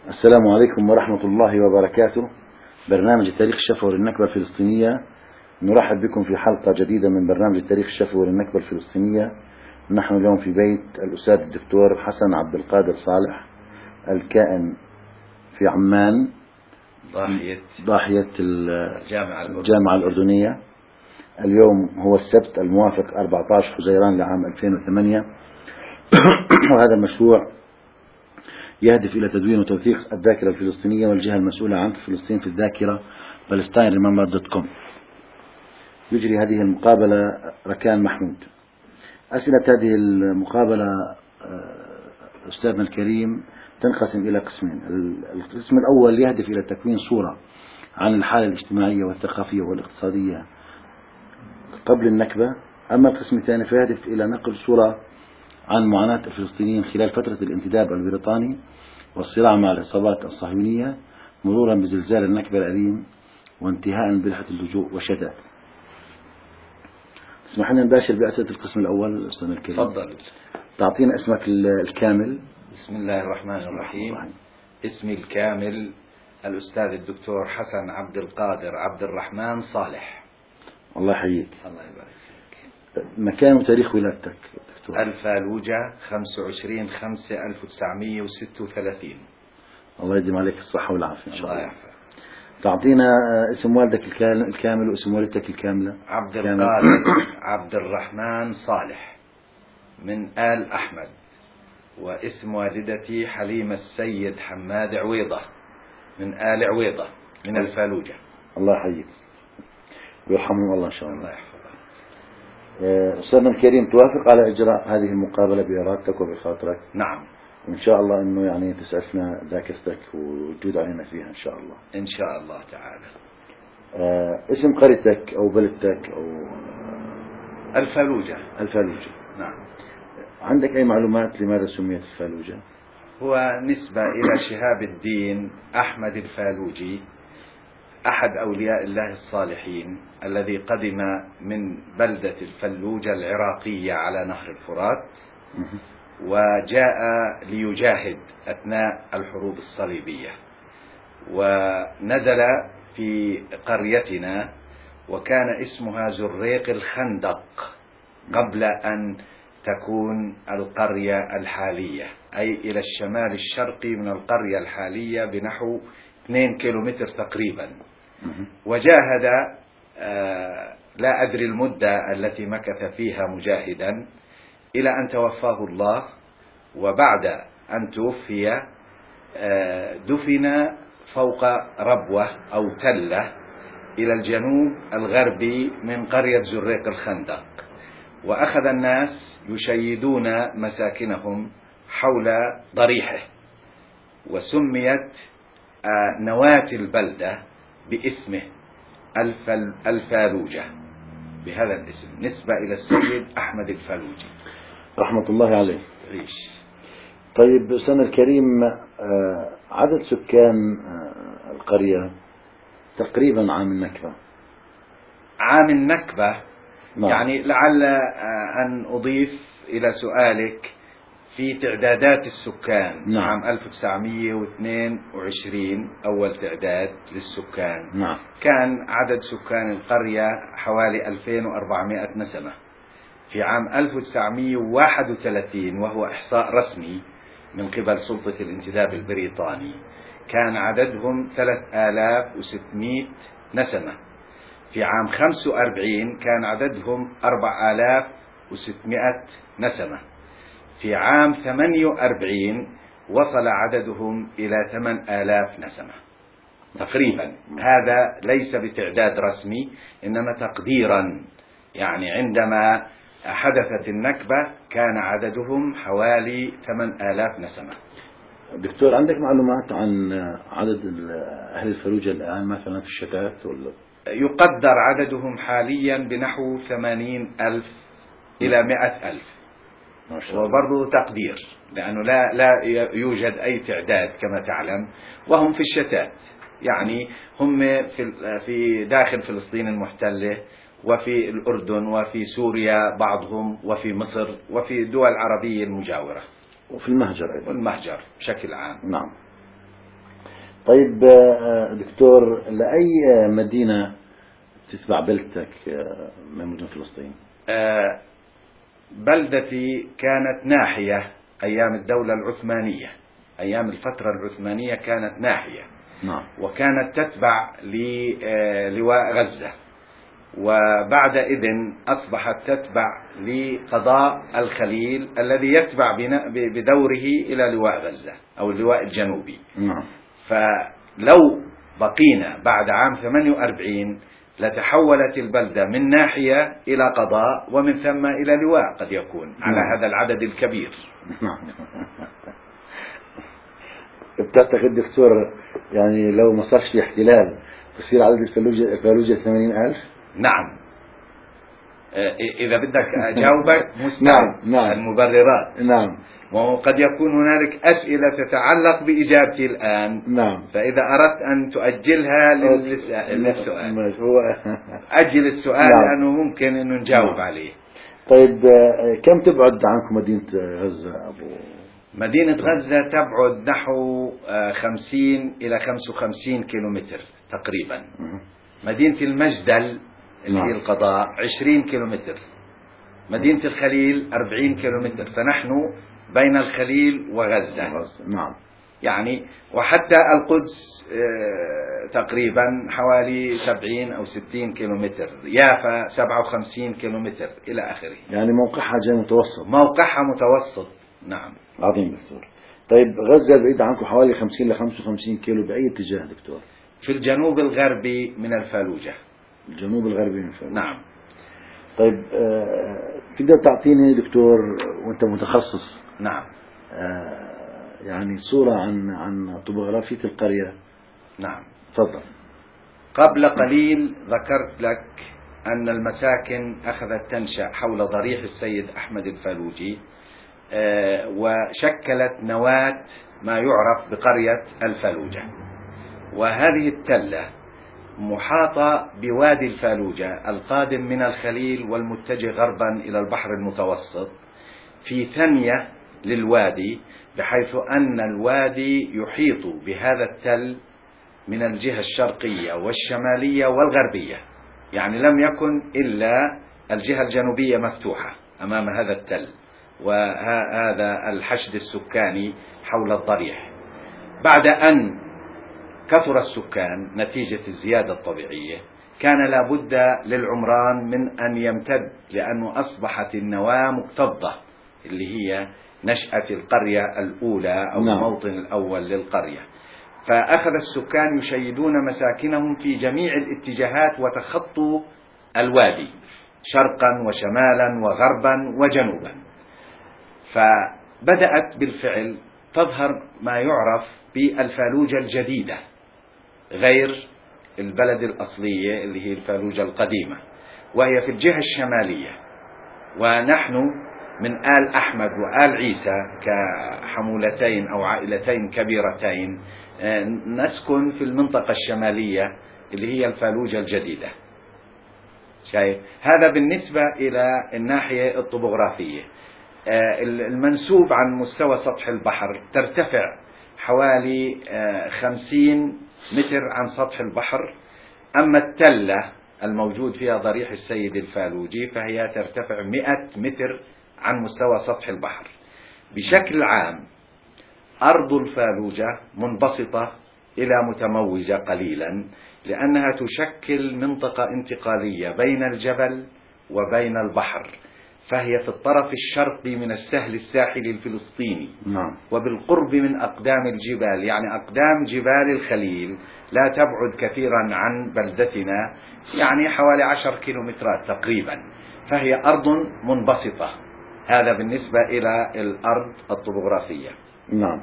السلام عليكم ورحمة الله وبركاته. برنامج التاريخ الشفوي للنكبة الفلسطينية، نرحب بكم في حلقة جديدة من برنامج التاريخ الشفوي للنكبة الفلسطينية. نحن اليوم في بيت الأستاذ الدكتور حسن عبد القادر صالح، الكائن في عمان ضاحية الجامعة الأردنية. اليوم هو السبت الموافق 14 حزيران لعام 2008 وهذا المشروع يهدف إلى تدوين وتوثيق الذاكرة الفلسطينية والجهة المسؤولة عن فلسطين في الذاكرة palestineremember.com. يجري هذه المقابلة ركان محمود. أسئلة هذه المقابلة أستاذنا الكريم تنقسم إلى قسمين. القسم الأول يهدف إلى تكوين صورة عن الحالة الاجتماعية والثقافية والاقتصادية قبل النكبة، أما القسم الثاني فيهدف إلى نقل صورة عن معاناة الفلسطينيين خلال فترة الانتداب البريطاني والصراع مع العصابات الصهيونية، مرورا بزلزال النكبة الأليم وانتهاء برحلة اللجوء والشتات. اسمح لنا نباشر بأسئلة القسم الأول. أستاذ الكريم تفضل. تعطينا اسمك الكامل. بسم الله الرحمن الرحيم. اسمي الكامل الأستاذ الدكتور حسن عبد القادر عبد الرحمن صالح. الله يحييك. الله يبارك فيك. مكان وتاريخ ولادتك دكتور؟ الفالوجة 25/5/1936. الله يديم عليك الصحة والعافية إن شاء الله. يحفظك. تعطينا اسم والدك الكامل واسم والدتك الكاملة. عبد القادر عبد الرحمن صالح من آل أحمد، واسم والدتي حليمة السيد حماد عويضة من آل عويضة من الفالوجة. الله يحييك ويرحمهم الله إن شاء الله. الله يحفظك. أستاذنا الكريم، توافق على إجراء هذه المقابلة بإرادتك وبخاطرك؟ نعم إن شاء الله إنه يعني تسعفنا ذاكرتك ووجود علينا فيها إن شاء الله. إن شاء الله تعالى. اسم قريتك أو بلدتك أو الفالوجة. الفالوجة. نعم. عندك أي معلومات لماذا سميت الفالوجة؟ هو نسبة إلى شهاب الدين أحمد الفالوجي، أحد أولياء الله الصالحين الذي قدم من بلدة الفلوجة العراقية على نهر الفرات، وجاء ليجاهد أثناء الحروب الصليبية، ونزل في قريتنا وكان اسمها زريق الخندق قبل أن تكون القرية الحالية، أي إلى الشمال الشرقي من القرية الحالية بنحو 2 كيلومتر تقريبا. وجاهد لا أدري المدة التي مكث فيها مجاهدا إلى أن توفاه الله، وبعد أن توفي دفن فوق ربوة أو تلة إلى الجنوب الغربي من قرية زريق الخندق، وأخذ الناس يشيدون مساكنهم حول ضريحه، وسميت نواة البلدة باسمه الفالوجة بهذا الاسم نسبة إلى السيد أحمد الفالوجي رحمة الله عليه. ريش. طيب أستاذنا الكريم، عدد سكان القرية تقريبا عام النكبة؟ عام النكبة نعم. يعني لعل أن أضيف إلى سؤالك في تعدادات السكان. نعم. عام 1922 أول تعداد للسكان. نعم. كان عدد سكان القرية حوالي 2400 نسمة. في عام 1931 وهو إحصاء رسمي من قبل سلطة الانتداب البريطاني كان عددهم 3600 نسمة. في عام 45 كان عددهم 4600 نسمة. في عام 48 وصل عددهم إلى 8000 نسمة تقريبا. هذا ليس بتعداد رسمي، إنما تقديرا، يعني عندما حدثت النكبة كان عددهم حوالي 8000 نسمة. دكتور، عندك معلومات عن عدد أهل الفلوجة الآن مثلا في الشتات ولا؟ يقدر عددهم حاليا بنحو 80,000 إلى 100,000. وبرضه تقدير، لأنه لا يوجد أي تعداد كما تعلم، وهم في الشتات، يعني هم في داخل فلسطين المحتلة، وفي الأردن، وفي سوريا بعضهم، وفي مصر، وفي الدول العربية المجاورة، وفي المهجر أيضا. والمهجر بشكل عام. نعم. طيب دكتور، لأي مدينة تتبع بلدتك من مدن فلسطين؟ بلدتي كانت ناحية أيام الدولة العثمانية، أيام الفترة العثمانية كانت ناحية. نعم. وكانت تتبع للواء غزة، وبعد إذن أصبحت تتبع لقضاء الخليل الذي يتبع بدوره إلى لواء غزة أو اللواء الجنوبي. نعم. فلو بقينا بعد عام 48 لتحولت البلدة من ناحية إلى قضاء، ومن ثم إلى لواء قد يكون على هذا العدد الكبير. نعم. بتعتقد دكتور يعني لو ما صارش في احتلال تصير عدد الفالوجة 80,000؟ نعم. إذا بدك أجاوبك مستعد. نعم. المبررات. نعم. وقد يكون هنالك أسئلة تتعلق بإجابتي الآن. نعم. فإذا أردت أن تؤجلها للسؤال أجل السؤال. نعم. لأنه ممكن أنه نجاوب نعم. عليه. طيب كم تبعد عنكم مدينة غزة أبو؟ مدينة غزة تبعد نحو 50 إلى 55 كيلومتر تقريبا. مدينة المجدل اللي هي القضاء 20 كيلومتر. مدينة الخليل 40 كيلومتر. فنحن بين الخليل وغزة. نعم. يعني وحتى القدس تقريبا حوالي 70 أو 60 كيلومتر. يافا 57 كيلومتر إلى آخره. يعني موقعها جاي متوسط. موقعها متوسط. نعم. عظيم دكتور. طيب غزة بعيد عنكم حوالي 50 ل 55 كيلو بأي اتجاه دكتور؟ في الجنوب الغربي من الفالوجة. الجنوب الغربي من الفالوجة. نعم. طيب تقدر تعطيني دكتور وانت متخصص نعم يعني صورة عن طبوغرافية القرية؟ نعم. تفضل. قبل قليل ذكرت لك أن المساكن أخذت تنشأ حول ضريح السيد أحمد الفالوجي، وشكلت نواة ما يعرف بقرية الفالوجة. وهذه التلة محاطة بوادي الفالوجة القادم من الخليل والمتجه غربا إلى البحر المتوسط، في ثنية للوادي، بحيث أن الوادي يحيط بهذا التل من الجهة الشرقية والشمالية والغربية. يعني لم يكن إلا الجهة الجنوبية مفتوحة أمام هذا التل وهذا الحشد السكاني حول الضريح. بعد أن كثر السكان نتيجة الزيادة الطبيعية كان لابد للعمران من أن يمتد، لأنه أصبحت النواة مكتظة اللي هي نشأة القرية الأولى أو الموطن الأول للقرية. فأخذ السكان يشيدون مساكنهم في جميع الاتجاهات وتخطوا الوادي شرقا وشمالا وغربا وجنوبا. فبدأت بالفعل تظهر ما يعرف بالفالوجة الجديدة غير البلد الأصلية اللي هي الفالوجة القديمة، وهي في الجهة الشمالية. ونحن من آل أحمد وآل عيسى كحمولتين أو عائلتين كبيرتين نسكن في المنطقة الشمالية اللي هي الفالوجة الجديدة. شايف؟ هذا بالنسبة إلى الناحية الطبوغرافية. المنسوب عن مستوى سطح البحر ترتفع حوالي 50 متر عن سطح البحر. أما التلة الموجود فيها ضريح السيد الفالوجي فهي ترتفع 100 متر عن مستوى سطح البحر. بشكل عام أرض الفالوجة منبسطة إلى متموجة قليلا، لأنها تشكل منطقة انتقالية بين الجبل وبين البحر، فهي في الطرف الشرقي من السهل الساحلي الفلسطيني. نعم. وبالقرب من أقدام الجبال، يعني أقدام جبال الخليل لا تبعد كثيرا عن بلدتنا، يعني حوالي 10 كيلومترات تقريبا. فهي أرض منبسطة. هذا بالنسبة إلى الأرض الطبوغرافية. نعم.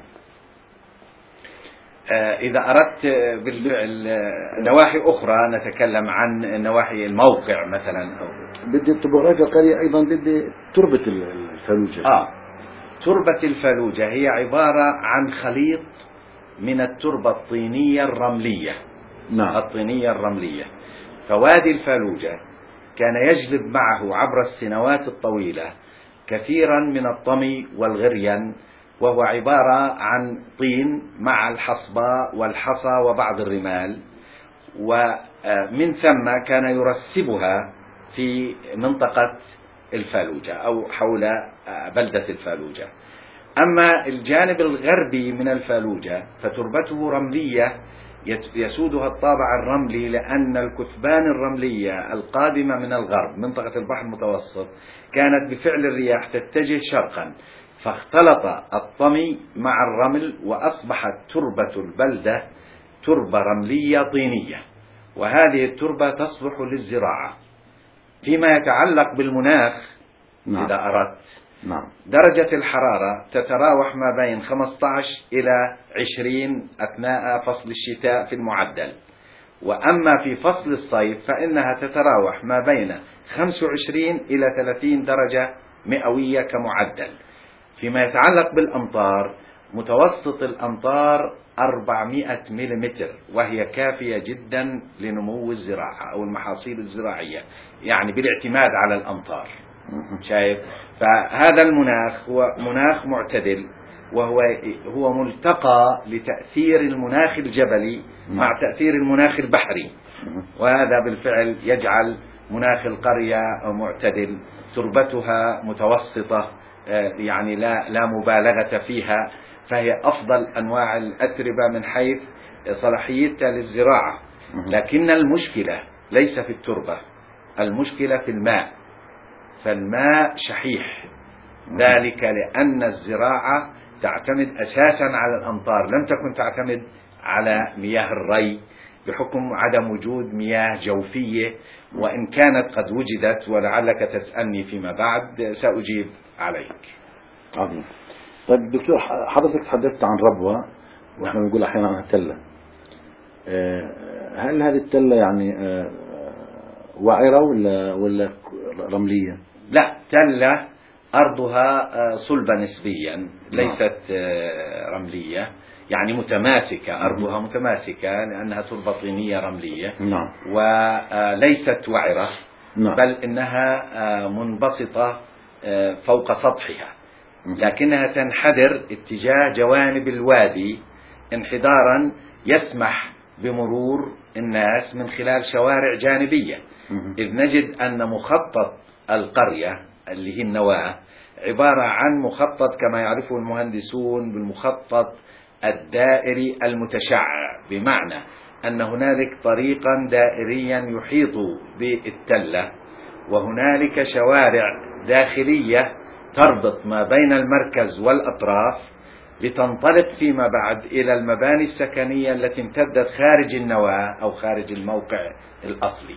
إذا أردت بالفعل نواحي أخرى نتكلم عن نواحي الموقع مثلا. بدي الطبوغرافيا القرية أيضا بدي تربة الفالوجة. تربة الفالوجة هي عبارة عن خليط من التربة الطينية الرملية. نعم. الطينية الرملية. فوادي الفالوجة كان يجلب معه عبر السنوات الطويلة كثيرا من الطمي والغريان وهو عبارة عن طين مع الحصبة والحصى وبعض الرمال، ومن ثم كان يرسبها في منطقة الفالوجة أو حول بلدة الفالوجة. أما الجانب الغربي من الفالوجة فتربته رملية يسودها الطابع الرملي، لأن الكثبان الرملية القادمة من الغرب منطقة البحر المتوسط كانت بفعل الرياح تتجه شرقا، فاختلط الطمي مع الرمل وأصبحت تربة البلدة تربة رملية طينية، وهذه التربة تصلح للزراعة. فيما يتعلق بالمناخ إذا أردت، درجة الحرارة تتراوح ما بين 15 إلى 20 أثناء فصل الشتاء في المعدل، وأما في فصل الصيف فإنها تتراوح ما بين 25 إلى 30 درجة مئوية كمعدل. فيما يتعلق بالأمطار، متوسط الأمطار 400 ملم، وهي كافية جدا لنمو الزراعة أو المحاصيل الزراعية، يعني بالاعتماد على الأمطار. شايف؟ فهذا المناخ هو مناخ معتدل، وهو ملتقى لتأثير المناخ الجبلي مع تأثير المناخ البحري، وهذا بالفعل يجعل مناخ القرية معتدل، تربتها متوسطة، يعني لا مبالغة فيها، فهي أفضل أنواع الأتربة من حيث صلاحيتها للزراعة. لكن المشكلة ليس في التربة، المشكلة في الماء، فالماء شحيح، ذلك لأن الزراعة تعتمد أساسا على الأمطار، لم تكن تعتمد على مياه الري بحكم عدم وجود مياه جوفية، وإن كانت قد وجدت ولعلك تسألني فيما بعد سأجيب عليك. عظيم. طيب دكتور، حضرتك تحدثت عن ربوة، ونحن نقول أحيانا عنها تلة. هل هذه التلة يعني وعرة ولا رملية؟ لا، تلة أرضها صلبة نسبيا، ليست رملية، يعني متماسكة، أرضها متماسكة لأنها تربة طينية رملية، وليست وعرة، بل إنها منبسطة فوق سطحها، لكنها تنحدر اتجاه جوانب الوادي انحدارا يسمح بمرور الناس من خلال شوارع جانبية، إذ نجد أن مخطط القرية اللي هي النواة عبارة عن مخطط كما يعرفه المهندسون بالمخطط الدائري المتشعع، بمعنى أن هنالك طريقا دائريا يحيط بالتلة، وهنالك شوارع داخلية تربط ما بين المركز والأطراف لتنطلق فيما بعد إلى المباني السكنية التي امتدت خارج النواة أو خارج الموقع الأصلي.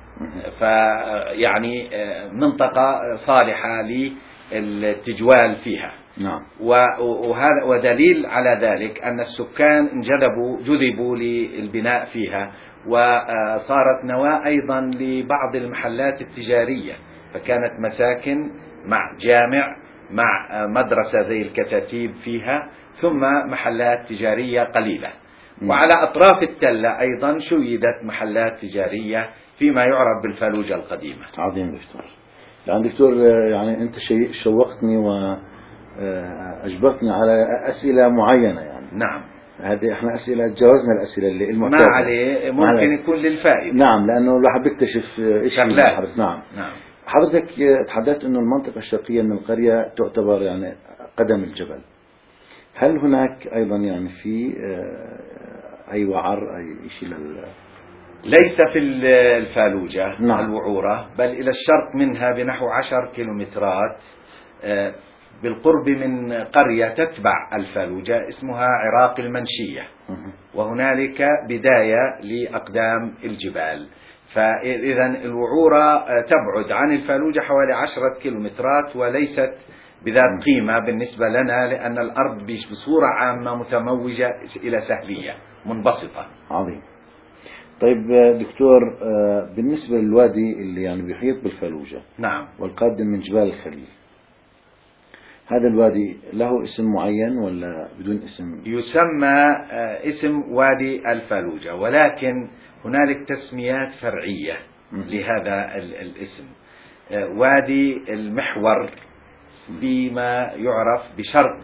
فيعني منطقة صالحة للتجوال فيها. وهذا ودليل على ذلك أن السكان جذبوا للبناء فيها، وصارت نواة أيضا لبعض المحلات التجارية، فكانت مساكن مع جامع مع مدرسة زي الكتاتيب فيها، ثم محلات تجارية قليلة. وعلى أطراف التلة أيضا شيدت محلات تجارية فيما يعرف بالفالوجة القديمة. عظيم دكتور. يعني دكتور، يعني أنت شوقتني وأجبرتني على أسئلة معينة يعني. نعم. هذه احنا أسئلة تجاوزنا الأسئلة اللي المعتادة. ما عليه، ممكن يكون للفائدة. نعم، لأنه الواحد بيكتشف شغلات. نعم. حضرتك تحدثت أنه المنطقة الشرقية من القرية تعتبر يعني قدم الجبل. هل هناك أيضا يعني في أي وعر أي شيء ليس في الفالوجة الوعورة، بل إلى الشرق منها بنحو 10 كيلومترات بالقرب من قرية تتبع الفالوجة اسمها عراق المنشية، وهنالك بداية لأقدام الجبال. فإذا الوعورة تبعد عن الفالوجة حوالي 10 كيلومترات، وليست بذات قيمة بالنسبة لنا، لأن الأرض بصورة عامة متموجة إلى سهلية منبسطة. عظيم. طيب دكتور، بالنسبة للوادي اللي يعني بيحيط بالفالوجة والقادم من جبال الخليل، هذا الوادي له اسم معين ولا بدون اسم؟ يسمى اسم وادي الفالوجة، ولكن هنالك تسميات فرعية لهذا الاسم. وادي المحور فيما يعرف بشرق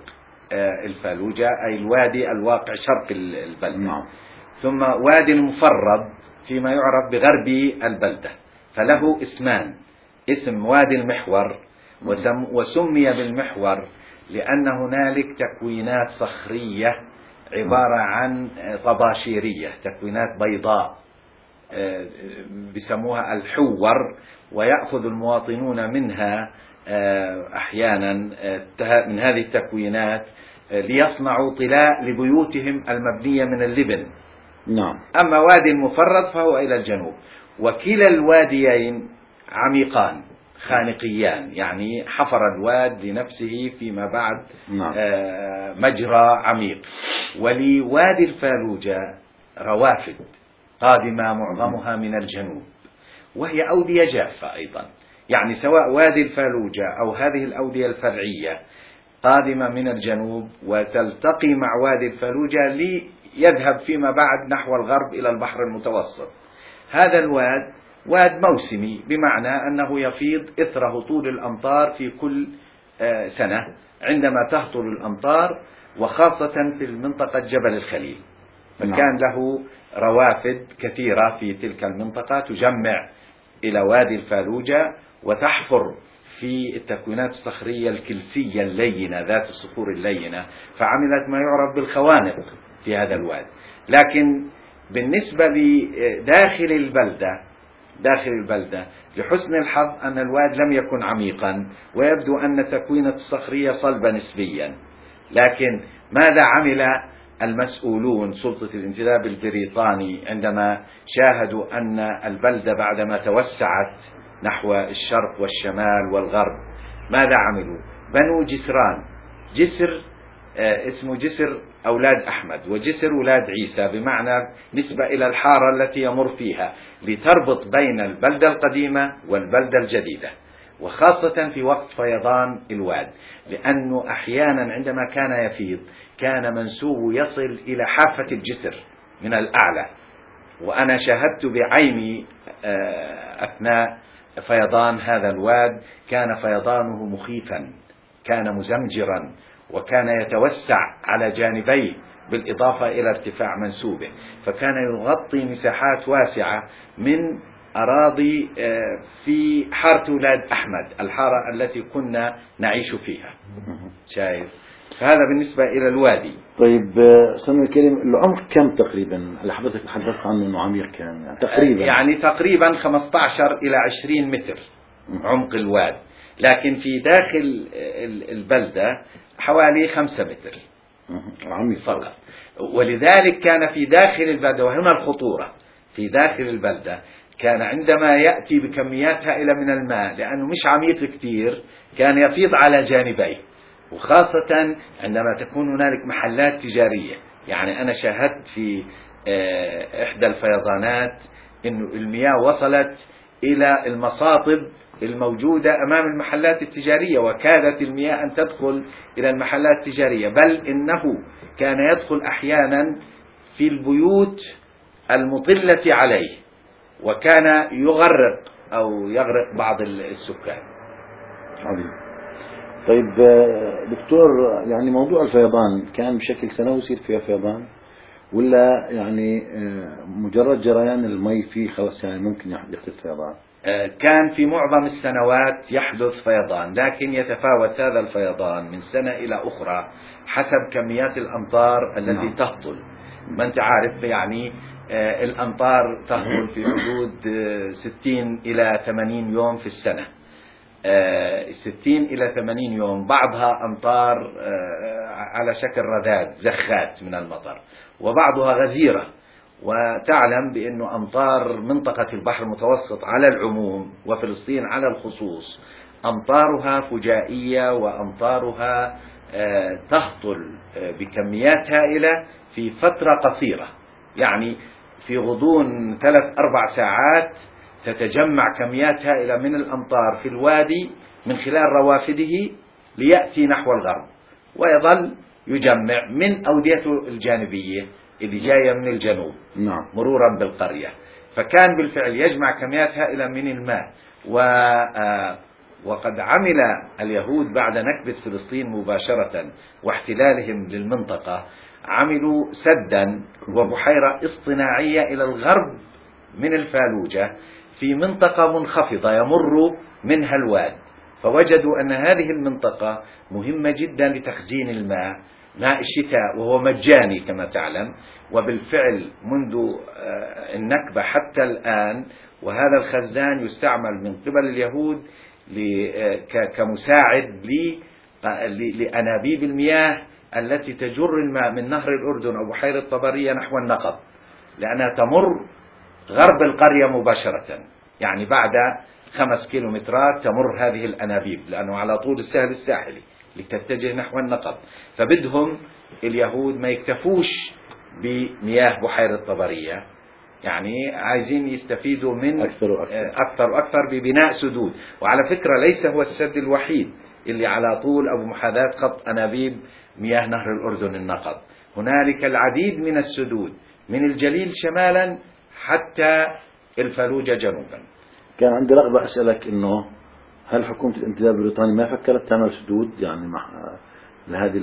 الفالوجة أي الوادي الواقع شرق البلدة. ثم وادي المفرد فيما يعرف بغرب البلدة، فله اسمان، اسم وادي المحور، وسمي بالمحور لأن هنالك تكوينات صخرية عبارة عن طباشيرية، تكوينات بيضاء بسموها الحور، ويأخذ المواطنون منها أحيانا من هذه التكوينات ليصنعوا طلاء لبيوتهم المبنية من اللبن. أما وادي المفرد فهو إلى الجنوب، وكلا الواديين عميقان خانقيان، يعني حفر الواد لنفسه فيما بعد مجرى عميق. ولوادي الفالوجة روافد قادمة معظمها من الجنوب، وهي أودية جافة أيضا، يعني سواء وادي الفالوجة أو هذه الأودية الفرعية قادمة من الجنوب وتلتقي مع وادي الفالوجة ليذهب فيما بعد نحو الغرب إلى البحر المتوسط. هذا الواد واد موسمي، بمعنى أنه يفيض إثر هطول الأمطار في كل سنة عندما تهطل الأمطار، وخاصة في منطقة جبل الخليل، فكان له روافد كثيرة في تلك المنطقة تجمع إلى وادي الفالوجة وتحفر في التكوينات الصخرية الكلسية اللينة ذات الصخور اللينة، فعملت ما يعرف بالخوانق في هذا الواد. لكن بالنسبة لداخل البلدة لحسن الحظ أن الواد لم يكن عميقا، ويبدو أن التكوينة الصخرية صلبة نسبيا. لكن ماذا عمل المسؤولون سلطة الانتداب البريطاني عندما شاهدوا أن البلدة بعدما توسعت نحو الشرق والشمال والغرب؟ ماذا عملوا؟ بنوا جسران، جسر اسمه جسر أولاد أحمد وجسر أولاد عيسى، بمعنى نسبة إلى الحارة التي يمر فيها، لتربط بين البلدة القديمة والبلدة الجديدة، وخاصة في وقت فيضان الواد، لأنه أحيانا عندما كان يفيض كان منسوبه يصل إلى حافة الجسر من الأعلى. وأنا شاهدت بعيني أثناء فيضان هذا الواد، كان فيضانه مخيفا، كان مزمجرا، وكان يتوسع على جانبيه بالإضافة إلى ارتفاع منسوبه، فكان يغطي مساحات واسعة من أراضي في حارة أولاد أحمد، الحارة التي كنا نعيش فيها. شايف؟ فهذا بالنسبة إلى الوادي. طيب سمي الكريم، العمق كم تقريبا اللي حضرتك تحدثت عنه انه عميق كان تقريبا؟ يعني تقريبا 15 إلى 20 متر عمق الواد، لكن في داخل البلدة حوالي 5 متر عميق فقط. ولذلك كان في داخل البلدة، وهنا الخطورة، في داخل البلدة كان عندما يأتي بكميات هائلة من الماء، لأنه مش عميق كتير، كان يفيض على جانبيه، وخاصة عندما تكون هنالك محلات تجارية. يعني أنا شاهدت في إحدى الفيضانات إنه المياه وصلت إلى المصاطب الموجودة أمام المحلات التجارية، وكادت المياه أن تدخل إلى المحلات التجارية، بل إنه كان يدخل أحيانا في البيوت المطلة عليه، وكان يغرق أو يغرق بعض السكان. عظيم. طيب دكتور، يعني موضوع الفيضان كان بشكل سنوي يصير فيها فيضان، ولا يعني مجرد جريان المي فيه خلاص يعني ممكن يحدث فيضان؟ كان في معظم السنوات يحدث فيضان، لكن يتفاوت هذا الفيضان من سنة إلى أخرى حسب كميات الأمطار التي تهطل. ما أنت عارف يعني الأمطار تهطل في حدود 60 إلى 80 يوم في السنة، 60 إلى 80 يوم، بعضها أمطار على شكل رذاذ زخات من المطر، وبعضها غزيرة. وتعلم بأنه أمطار منطقة البحر المتوسط على العموم وفلسطين على الخصوص أمطارها فجائية، وأمطارها تهطل بكميات هائلة في فترة قصيرة، يعني في غضون 3-4 ساعات تتجمع كميات هائلة من الأمطار في الوادي من خلال روافده ليأتي نحو الغرب، ويظل يجمع من أوديته الجانبية اللي جاية من الجنوب مرورا بالقرية. فكان بالفعل يجمع كميات هائلة من الماء، وقد عمل اليهود بعد نكبة فلسطين مباشرة واحتلالهم للمنطقة، عملوا سدا وبحيرة اصطناعية إلى الغرب من الفالوجة في منطقة منخفضة يمر منها الواد، فوجدوا أن هذه المنطقة مهمة جدا لتخزين الماء، ماء الشتاء، وهو مجاني كما تعلم، وبالفعل منذ النكبة حتى الآن وهذا الخزان يستعمل من قبل اليهود كمساعد لأنابيب المياه التي تجر الماء من نهر الأردن أو بحيرة طبرية نحو النقب، لأنها تمر غرب القرية مباشرة، يعني بعد 5 كيلومترات تمر هذه الأنابيب، لأنه على طول السهل الساحلي لتتجه نحو النقب. فبدهم اليهود ما يكتفوش بمياه بحيرة طبرية، يعني عايزين يستفيدوا من أكثر وأكثر ببناء سدود. وعلى فكرة ليس هو السد الوحيد اللي على طول أو محاذاة خط أنابيب مياه نهر الأردن النقب، هنالك العديد من السدود من الجليل شمالا حتى الفلوجة جنوبا. كان عندي رغبة أسألك إنه هل حكومة الانتداب البريطاني ما فكرت تعمل سدود يعني لهذه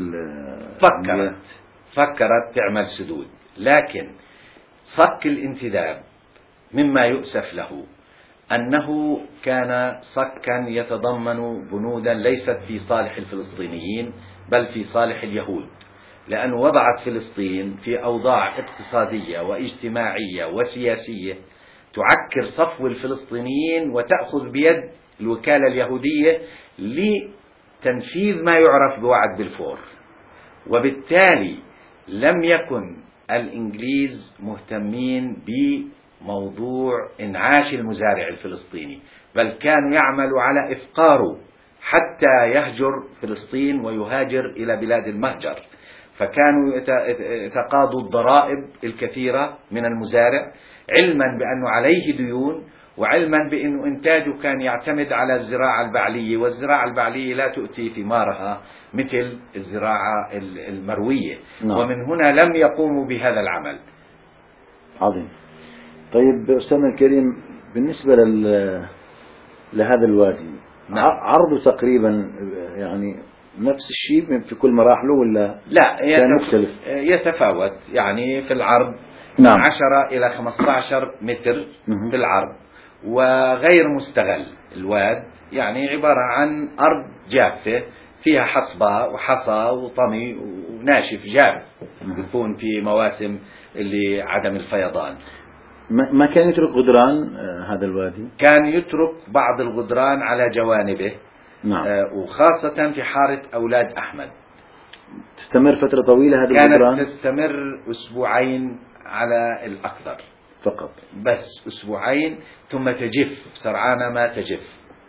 فكرت تعمل سدود، لكن صك الانتداب مما يؤسف له أنه كان صكا يتضمن بنودا ليست في صالح الفلسطينيين بل في صالح اليهود، لأن وضعت فلسطين في أوضاع اقتصادية واجتماعية وسياسية تعكر صفو الفلسطينيين وتأخذ بيد الوكالة اليهودية لتنفيذ ما يعرف بوعد بلفور. وبالتالي لم يكن الإنجليز مهتمين بموضوع إنعاش المزارع الفلسطيني، بل كانوا يعملوا على إفقاره حتى يهجر فلسطين ويهاجر إلى بلاد المهجر، فكانوا يتقاضوا الضرائب الكثيرة من المزارع علما بأنه عليه ديون، وعلما بأنه إنتاجه كان يعتمد على الزراعة البعلية، والزراعة البعلية لا تؤتي ثمارها مثل الزراعة المروية. نعم. ومن هنا لم يقوموا بهذا العمل. عظيم. طيب أستاذنا الكريم، بالنسبة لهذا الوادي، نعم. عرضه تقريبا يعني نفس الشيء في كل مراحله ولا لا كان مختلف؟ يتفاوت، يعني في العرض نعم. 10 إلى 15 متر في العرض، وغير مستغل الواد، يعني عبارة عن أرض جافة فيها حصبة وحصى وطمي وناشف جاف، يكون في مواسم اللي عدم الفيضان. ما كان يترك غدران هذا الوادي؟ كان يترك بعض الغدران على جوانبه. نعم. وخاصة في حارة أولاد أحمد. تستمر فترة طويلة هذه الغدران؟ كانت تستمر أسبوعين على الأكثر فقط، بس أسبوعين ثم تجف سرعان ما تجف.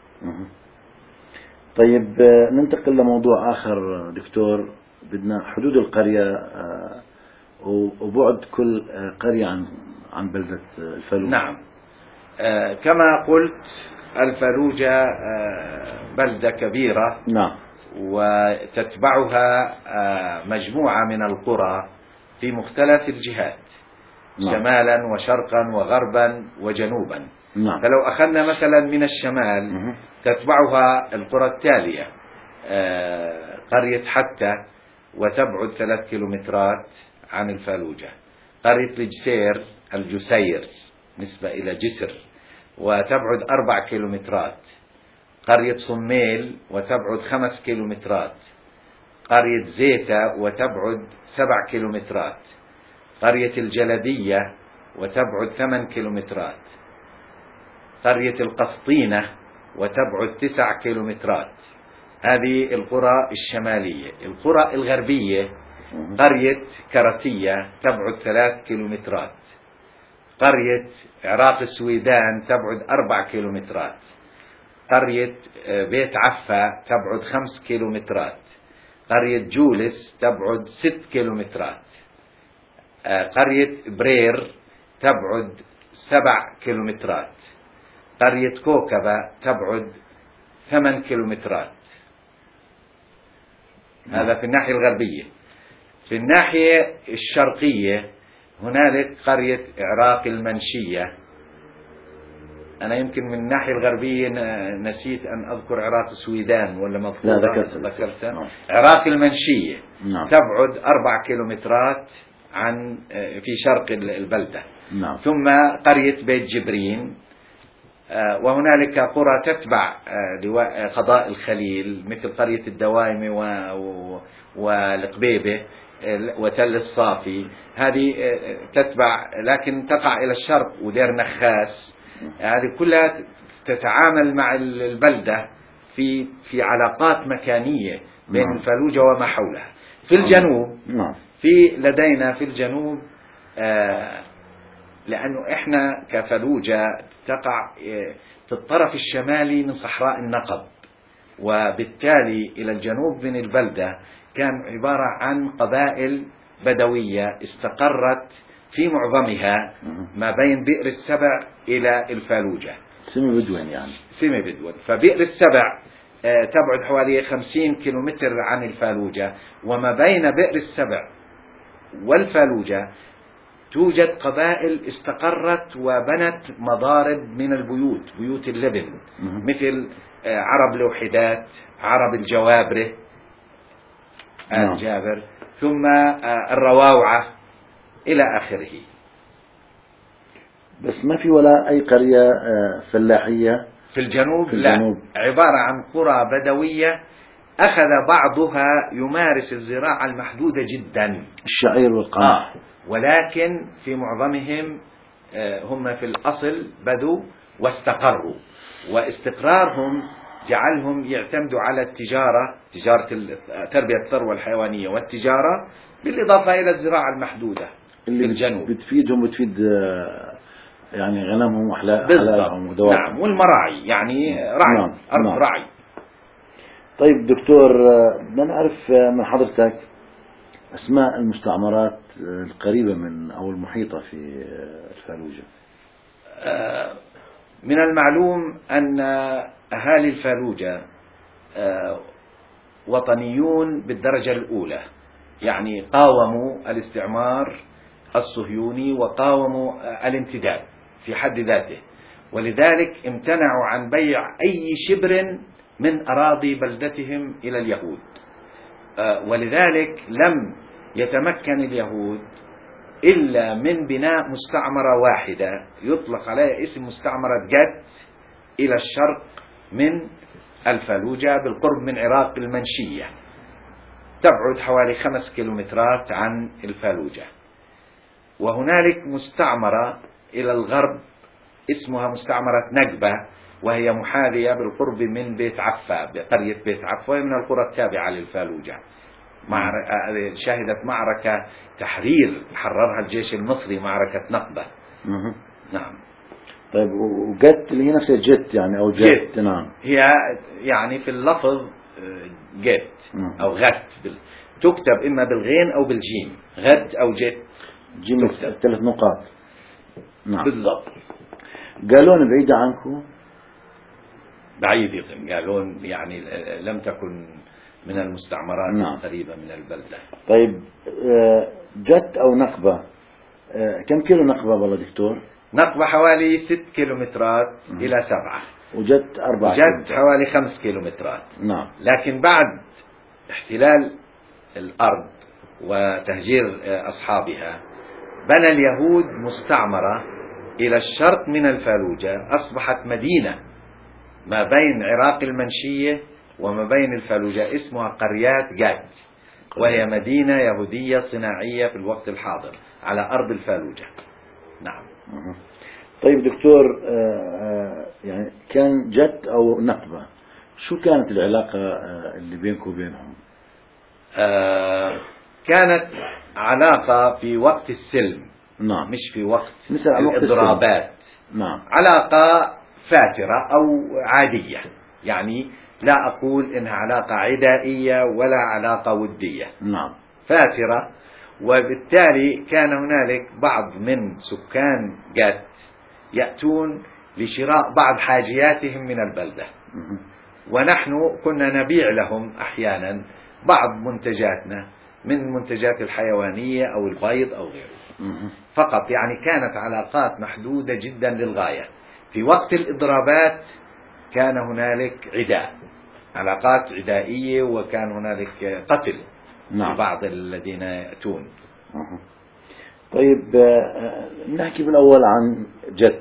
طيب ننتقل لموضوع آخر دكتور، بدنا حدود القرية وبعد كل قرية عن بلدة الفلوجة. نعم. كما قلت الفلوجة بلدة كبيرة. نعم. وتتبعها مجموعة من القرى في مختلف الجهات. نعم. شمالا وشرقا وغربا وجنوبا. نعم. فلو أخذنا مثلا من الشمال تتبعها القرى التالية: قرية حتى وتبعد 3 كيلومترات عن الفلوجة، قرية الجسير نسبة إلى جسر وتبعد 4 كيلومترات، قرية صميل وتبعد 5 كيلومترات، قرية زيتا وتبعد 7 كيلومترات، قرية الجلدية وتبعد 8 كيلومترات، قرية القسطينة وتبعد 9 كيلومترات. هذه القرى الشمالية. القرى الغربية: قرية كرتية تبعد 3 كيلومترات، قرية عراق السويدان تبعد 4 كيلومترات، قرية بيت عفا تبعد 5 كيلومترات، قرية جولس تبعد 6 كيلومترات، قرية برير تبعد 7 كيلومترات، قرية كوكبة تبعد 8 كيلومترات. هذا في الناحية الغربية. في الناحية الشرقية هنالك قرية عراق المنشية أنا يمكن من الناحية الغربية نسيت أن أذكر عراق السويدان ولا مذكورة؟ لا ذكرتها. نعم. عراق المنشية نعم. تبعد 4 كيلومترات عن في شرق البلدة. نعم. ثم قرية بيت جبرين، وهنالك قرى تتبع قضاء الخليل مثل قرية الدوائمة والقبيبة وتل الصافي، هذه تتبع لكن تقع إلى الشرق، ودير نخاس، هذه كلها تتعامل مع البلدة في علاقات مكانية بين الفلوجة وما حولها. في الجنوب لدينا في الجنوب لأنه إحنا كفلوجة تقع في الطرف الشمالي من صحراء النقب، وبالتالي إلى الجنوب من البلدة كان عبارة عن قبائل بدوية استقرت في معظمها ما بين بئر السبع إلى الفلوجة. سمي بدوين يعني. سمي بدوين. فبئر السبع تبعد حوالي 50 كيلومتر عن الفلوجة، وما بين بئر السبع والفلوجة توجد قبائل استقرت وبنت مضارب من البيوت، بيوت اللبن، مثل عرب الوحدات، عرب الجوابرة الجابر، ثم الرواوعة إلى آخره. بس ما في ولا أي قرية فلاحية في الجنوب؟ لا، عبارة عن قرى بدوية أخذ بعضها يمارس الزراعة المحدودة جدا، الشعير والقمح، ولكن في معظمهم هم في الأصل بدو واستقروا، واستقرارهم جعلهم يعتمدوا على التجارة، تجارة تربية الثروة الحيوانية والتجارة، بالإضافة إلى الزراعة المحدودة اللي في الجنوب بتفيدهم وتفيد يعني غنمهم وحلالهم ودوابهم. نعم، والمراعي يعني رعي. نعم. أرض نعم. رعي. طيب دكتور، بدنا نعرف من حضرتك أسماء المستعمرات القريبة من أو المحيطة في الفلوجة. من المعلوم أن أهالي الفلوجة وطنيون بالدرجة الأولى، يعني قاوموا الاستعمار الصهيوني وقاوموا الانتداب في حد ذاته، ولذلك امتنعوا عن بيع أي شبر من أراضي بلدتهم إلى اليهود، ولذلك لم يتمكن اليهود إلا من بناء مستعمرة واحدة يطلق عليها اسم مستعمرة جت إلى الشرق من الفلوجة بالقرب من عراق المنشية، تبعد حوالي 5 كيلومترات عن الفلوجة. وهنالك مستعمرة إلى الغرب اسمها مستعمرة نقبة، وهي محاذية بالقرب من بيت عفا، بقرية بيت عفا، وهي من القرى التابعة للفلوجة. شهدت معركة تحرير حررها الجيش المصري، معركة نقبة. نعم. طيب وجت اللي هي نفسها جت يعني أو جت. نعم. هي يعني في اللفظ جت أو غت، تكتب إما بالغين أو بالجيم، غت أو جت، جيم 3 نقاط. نعم بالضبط. قالون بعيدة عنكم؟ بعيدة، قالون يعني لم تكن من المستعمرات القريبة من البلدة. طيب جت أو نقبة، كم كيلو نقبة والله دكتور؟ نقبة حوالي 6 كيلومترات إلى 7، وجت 4 جت حوالي 5 كيلومترات. نعم. لكن بعد احتلال الأرض وتهجير أصحابها بنى اليهود مستعمرة إلى الشرق من الفلوجة، أصبحت مدينة ما بين عراق المنشية وما بين الفلوجة، اسمها قريات جات، وهي مدينة يهودية صناعية في الوقت الحاضر على أرض الفلوجة. نعم. طيب دكتور، يعني كان جت أو نقبة، شو كانت العلاقة اللي بينكم وبينهم؟ كانت علاقة في وقت السلم. نعم. مش في وقت الإضرابات. نعم. علاقة فاترة أو عادية، يعني لا أقول إنها علاقة عدائية ولا علاقة ودية. نعم. فاترة. وبالتالي كان هنالك بعض من سكان جات يأتون لشراء بعض حاجياتهم من البلدة، ونحن كنا نبيع لهم أحيانا بعض منتجاتنا من المنتجات الحيوانية أو البيض أو غيره. فقط يعني كانت علاقات محدودة جدا للغاية. في وقت الإضرابات كان هنالك عداء، علاقات عدائية، وكان هنالك قتل لبعض الذين يأتون. طيب نحكي بالأول عن جد.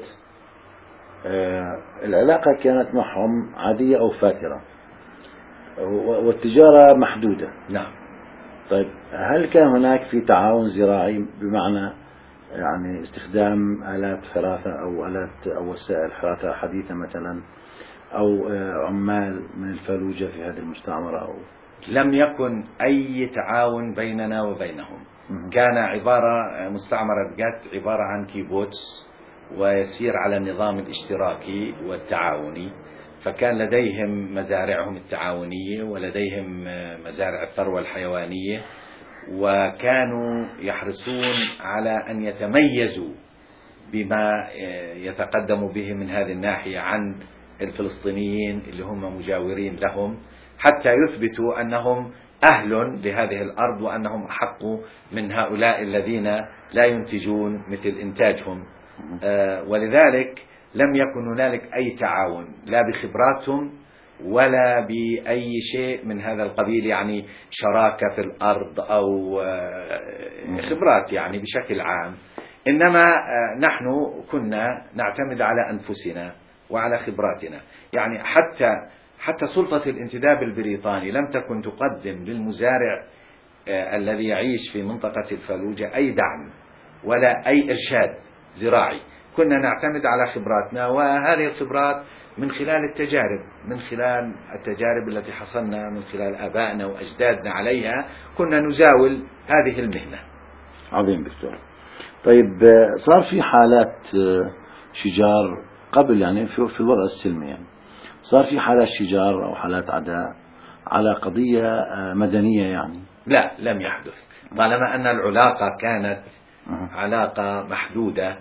العلاقة كانت معهم عادية أو فاترة، والتجارة محدودة. نعم. طيب هل كان هناك في تعاون زراعي، بمعنى يعني استخدام آلات حراثة أو آلات أو وسائل حراثة حديثة مثلا، أو عمال من الفلوجة في هذه المستعمرة؟ أو لم يكن أي تعاون بيننا وبينهم. كان مستعمرة جت عبارة عن كيبوتس، ويسير على النظام الاشتراكي والتعاوني، فكان لديهم مزارعهم التعاونية ولديهم مزارع الثروة الحيوانية، وكانوا يحرصون على أن يتميزوا بما يتقدم به من هذه الناحية عن الفلسطينيين اللي هم مجاورين لهم، حتى يثبتوا أنهم أهل لهذه الأرض، وأنهم أحق من هؤلاء الذين لا ينتجون مثل إنتاجهم. ولذلك لم يكن هنالك أي تعاون، لا بخبراتهم ولا بأي شيء من هذا القبيل، يعني شراكة في الأرض أو خبرات يعني بشكل عام. إنما نحن كنا نعتمد على أنفسنا وعلى خبراتنا. يعني حتى سلطة الانتداب البريطاني لم تكن تقدم للمزارع الذي يعيش في منطقة الفلوجة أي دعم ولا أي إرشاد زراعي. كنا نعتمد على خبراتنا، وهذه الخبرات من خلال التجارب التي حصلنا من خلال آبائنا وأجدادنا عليها، كنا نزاول هذه المهنة. عظيم دكتور. طيب صار في حالات شجار قبل، يعني في الوضع السلمي، يعني صار في حالات شجار أو حالات عداء على قضية مدنية يعني؟ لا، لم يحدث، طالما أن العلاقة كانت علاقة محدودة،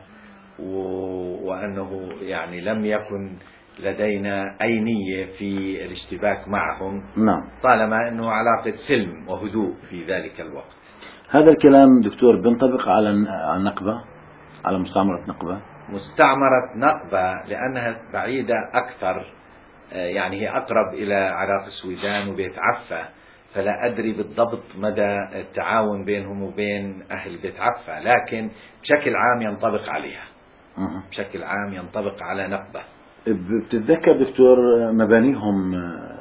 وأنه يعني لم يكن لدينا أي نية في الاشتباك معهم. نعم. طالما أنه علاقة سلم وهدوء في ذلك الوقت. هذا الكلام دكتور بينطبق على النقبة، على مستعمرة نقبة؟ مستعمرة نقبة لأنها بعيدة أكثر، يعني هي أقرب إلى عراق السويدان وبيت عفة، فلا أدري بالضبط مدى التعاون بينهم وبين أهل بيت عفة، لكن بشكل عام ينطبق عليها. بشكل عام ينطبق على نقبة. بتتذكر دكتور مبانيهم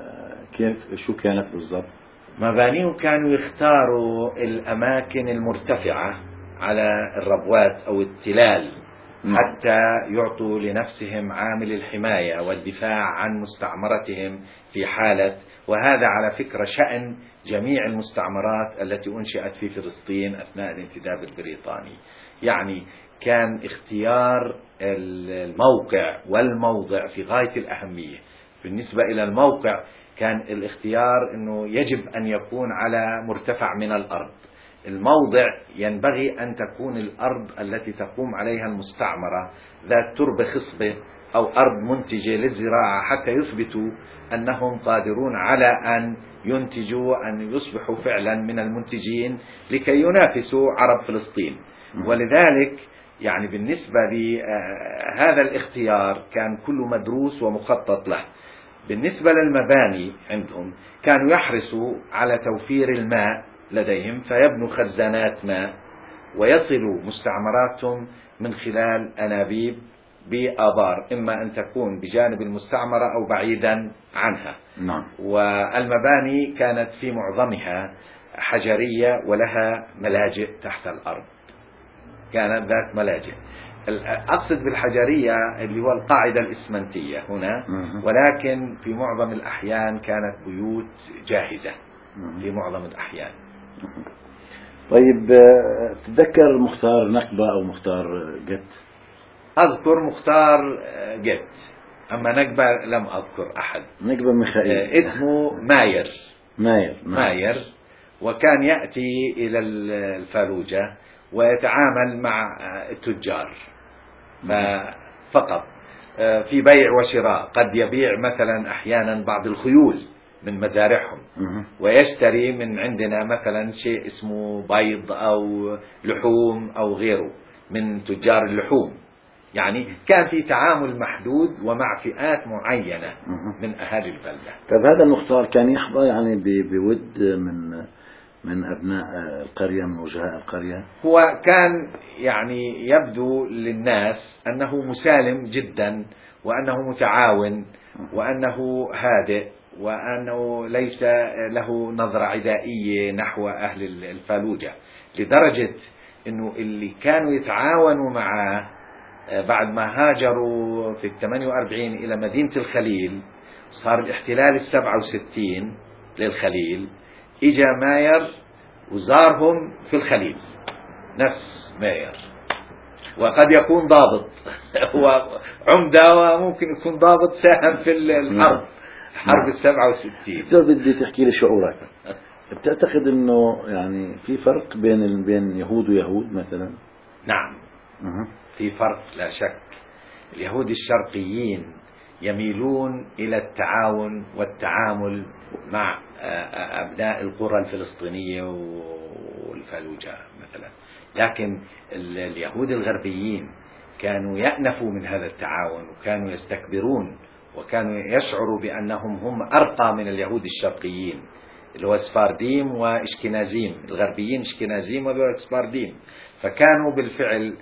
شو كانت بالضبط؟ مبانيهم كانوا يختاروا الأماكن المرتفعة على الربوات أو التلال، حتى يعطوا لنفسهم عامل الحماية والدفاع عن مستعمرتهم في حالة، وهذا على فكرة شأن جميع المستعمرات التي أنشئت في فلسطين أثناء الانتداب البريطاني. يعني كان اختيار الموقع والموضع في غاية الأهمية. بالنسبة إلى الموقع كان الاختيار أنه يجب أن يكون على مرتفع من الأرض. الموضع ينبغي أن تكون الأرض التي تقوم عليها المستعمرة ذات تربة خصبة أو أرض منتجة للزراعة، حتى يثبتوا أنهم قادرون على أن ينتجوا، أن يصبحوا فعلا من المنتجين لكي ينافسوا عرب فلسطين. ولذلك يعني بالنسبة لهذا الاختيار كان كله مدروس ومخطط له. بالنسبة للمباني عندهم كانوا يحرصوا على توفير الماء لديهم، فيبنوا خزانات ماء ويصلوا مستعمراتهم من خلال أنابيب بآبار، إما أن تكون بجانب المستعمرة أو بعيدا عنها. نعم. والمباني كانت في معظمها حجرية ولها ملاجئ تحت الأرض، كانت ذات ملاجئ. أقصد بالحجرية اللي هو القاعدة الإسمنتية هنا، ولكن في معظم الأحيان كانت بيوت جاهزة في معظم الأحيان. طيب تتذكر مختار نقبة أو مختار جت؟ أذكر مختار جت، أما نقبة لم أذكر أحد. نقبة ميخائيل اسمه ماير، وكان يأتي إلى الفلوجة ويتعامل مع التجار فقط في بيع وشراء. قد يبيع مثلا أحيانا بعض الخيول من مزارعهم، ويشتري من عندنا مثلا شيء اسمه بيض أو لحوم أو غيره من تجار اللحوم. يعني كان في تعامل محدود ومع فئات معينة من أهالي البلدة. طيب هذا المختار كان يحظى يعني بود من أبناء القرية، من وجهاء القرية؟ هو كان يعني يبدو للناس أنه مسالم جدا، وأنه متعاون، وأنه هادئ، وأنه ليس له نظرة عدائية نحو أهل الفالوجة، لدرجة أنه اللي كانوا يتعاونوا معه بعد ما هاجروا في 48 إلى مدينة الخليل، صار الاحتلال 67 للخليل، إجا ماير وزارهم في الخليل، نفس ماير، وقد يكون ضابط هو عمدة، وممكن يكون ضابط ساهم في الحرب، حرب 67. بدي تحكي لي شعورك. بتعتقد انه يعني في فرق بين يهود ويهود مثلا؟ نعم، في فرق لا شك. اليهود الشرقيين يميلون إلى التعاون والتعامل مع أبناء القرى الفلسطينية والفالوجة مثلا، لكن اليهود الغربيين كانوا يأنفوا من هذا التعاون، وكانوا يستكبرون، وكانوا يشعروا بأنهم هم أرقى من اليهود الشرقيين اللي هو سفارديم وإشكنازيم. الغربيين إشكنازيم وسفارديم، فكانوا بالفعل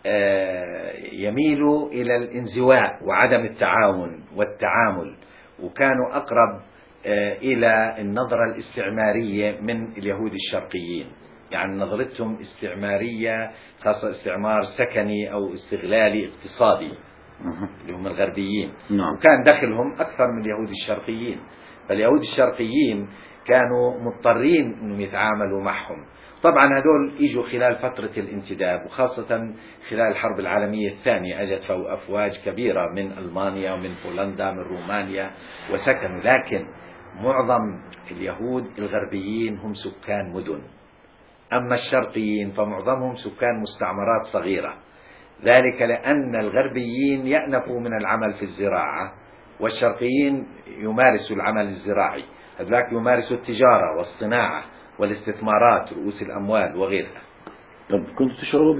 يميلوا إلى الانزواء وعدم التعاون والتعامل، وكانوا أقرب إلى النظرة الاستعمارية من اليهود الشرقيين، يعني نظرتهم استعمارية، خاصة استعمار سكني أو استغلالي اقتصادي اللي هم الغربيين. وكان دخلهم أكثر من اليهود الشرقيين، فاليهود الشرقيين كانوا مضطرين أنهم يتعاملوا معهم. طبعا هذول اجوا خلال فترة الانتداب، وخاصة خلال الحرب العالمية الثانية اجت أفواج كبيرة من ألمانيا ومن بولندا من رومانيا وسكنوا، لكن معظم اليهود الغربيين هم سكان مدن، أما الشرقيين فمعظمهم سكان مستعمرات صغيرة، ذلك لأن الغربيين يأنفوا من العمل في الزراعة، والشرقيين يمارسوا العمل الزراعي، هذولاك يمارسوا التجارة والصناعة والاستثمارات، رؤوس الأموال وغيرها. طب كنت تشعروا